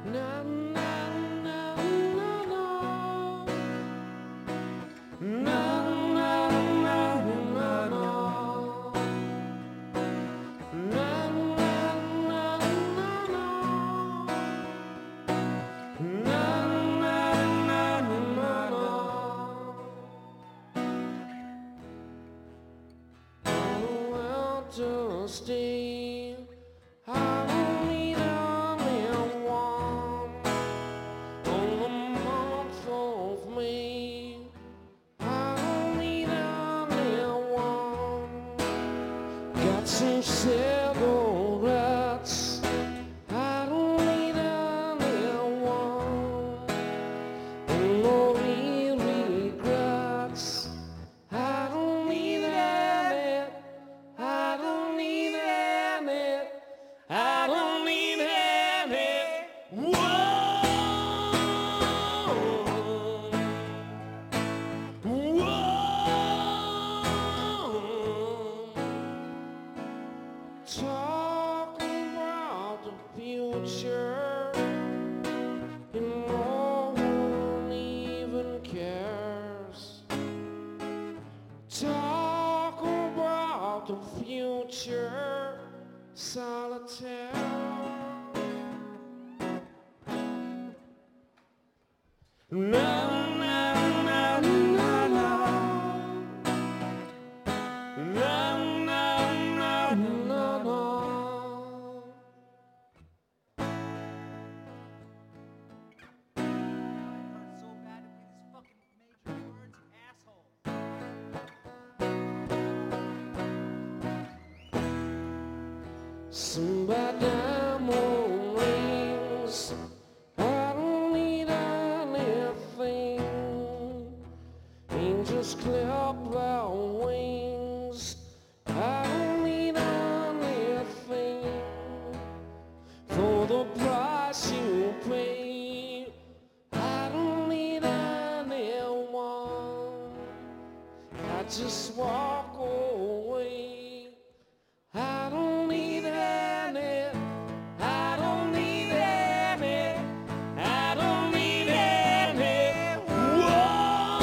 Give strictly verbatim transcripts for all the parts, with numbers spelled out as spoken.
Na, na, na, na, na. Na, na, na, na, na. Na, na, na, na, na. Na, na, na, na, na. Oh, well, to stay. I don't need anyone on the month of May. I don't need anyone. Got some cigarettes. I don't need anyone. And no regrets. I don't need any. I don't need any. I don't need any. Whoa. Whoa. Talk about the future, and no one even cares. Talk about the future, solitaire. Na, na, na, na, na. Na, na, na, na, na. So bad at these fucking major words, asshole. Some bad diamond rings. I don't need anything. Angels clip their wings. I don't need anything for the price you pay. I don't need anyone. I just walk away. I don't need any. I don't need any. I don't need any. Whoa.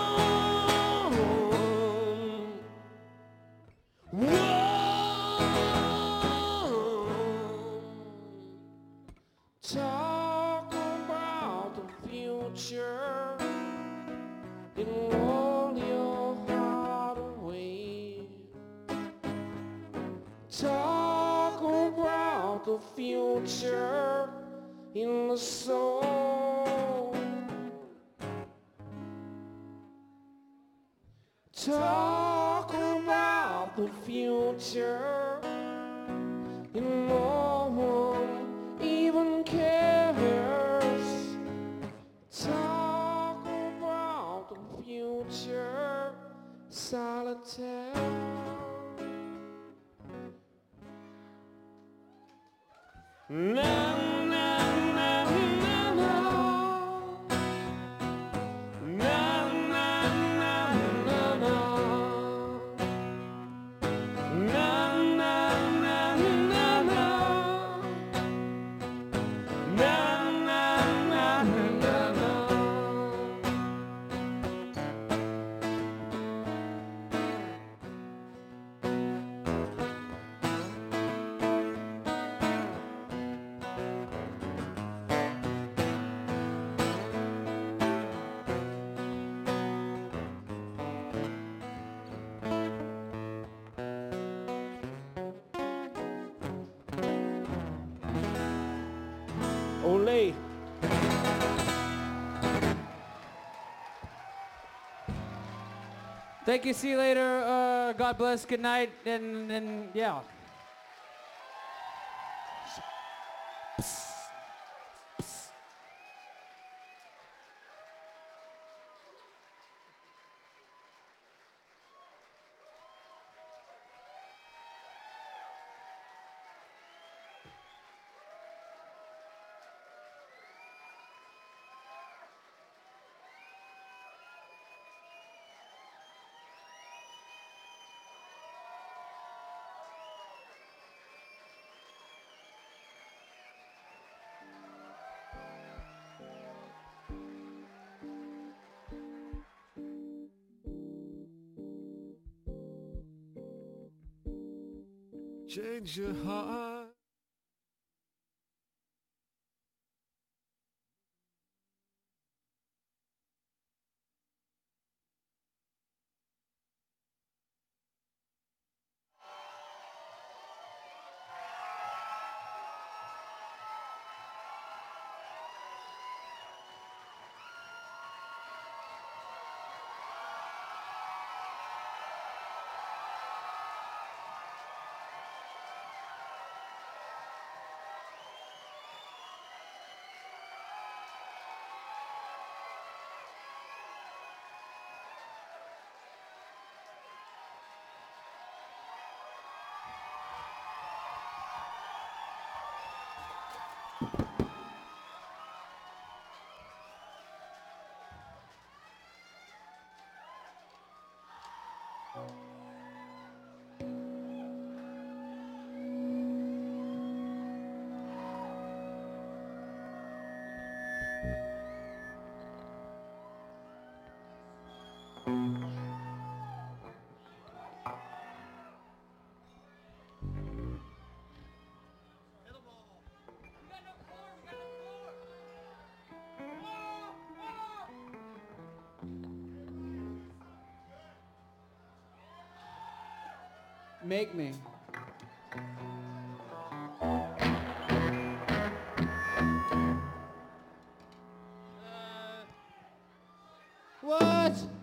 Whoa. Talk about the future and roll your heart away. Talk about the future in the soul. Talk about the future and no one even cares. Talk about the future, solitaire. Na, na, na, na, na. Na, na, na, na, na. Na, na, na, na, na. Na, na, na, na, na. Ole. Thank you. See you later. Uh, God bless. Good night. And, and yeah. change your heart. Make me. What?